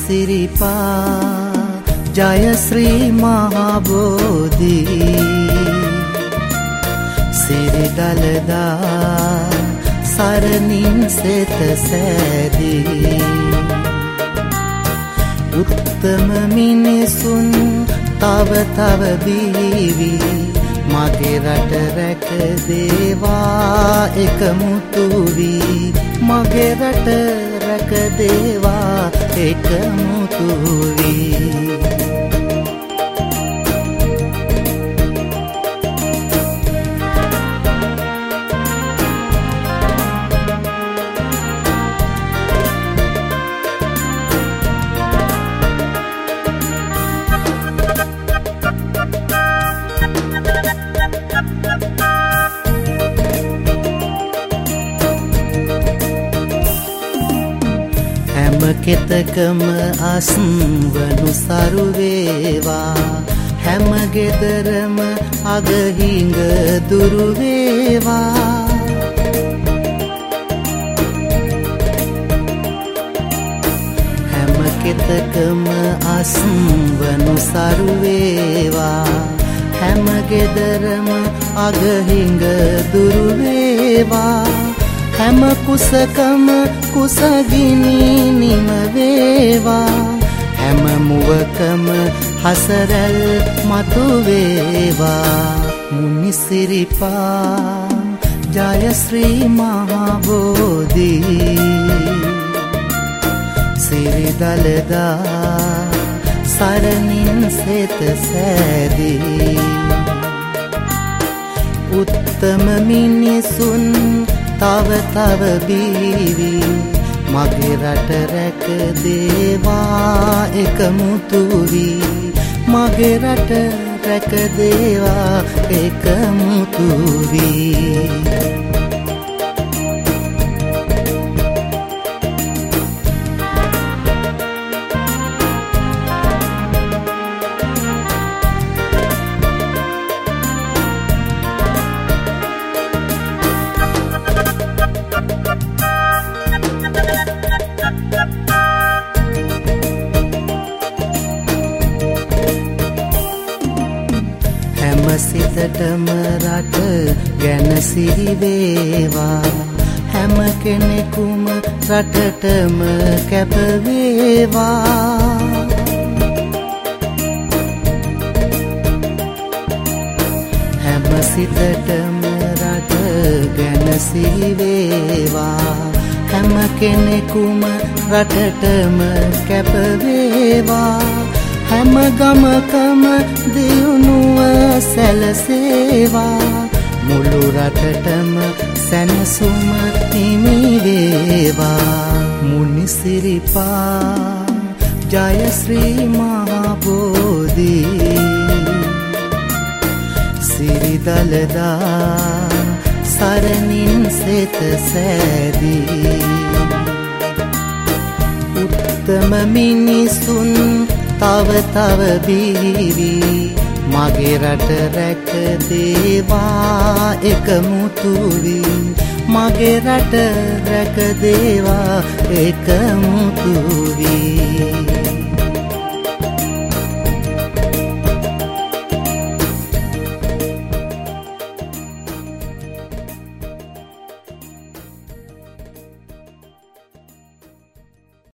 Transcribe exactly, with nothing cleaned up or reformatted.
සිරිපා ජය ශ්‍රී මහා බෝධි සිරිදලදා සරණින් සෙත සෑදී උත්තම මිනිසුන් තව තව බිහිවි මගේ රට රැක දේවා එකමුතු වී මගේ රට රැක දේවා එකමුතු වී කෙතකම අස්වනු සරු වේවා හැම ගෙදරම අගහිඟ දුරු වේවා හැම කෙතකම අස්වනු සරු වේවා හැම ගෙදරම අගහිඟ දුරු වේවා හැම කුසකම කුසගිනි නිම වේවා හැම මුවකම හසරැල් මතු වේවා මුනිසිරිපා ජය ශ්‍රී මහා බෝධි සිරිදලදා සරණින් සෙත සෑදී උත්තම මිනිසුන් තව තව බිහිවි මගේ රට රැක දේවා එකමුතු වී මගේ රට රැක දේවා එකමුතු වී සිතටම රට ගැන සිහි වේවා හැම කෙනෙකුම රටටම කැප වේවා හැම සිතටම රට ගැන සිහි වේවා හැම කෙනෙකුම රටටම කැප වේවා හැම ගමකම දියුණුව සැලසේවා මුළු රටටම සැනසුම හිමි වේවා මුනිසිරිපා ජය ශ්‍රී මහා බෝධි සිරිදලදා සරණින් සෙත සෑදී උත්තම මිනිසුන් තව තව බිහිවි මගේ රට රැක දේවා එකමුතු වී මගේ රට රැක දේවා එකමුතු වී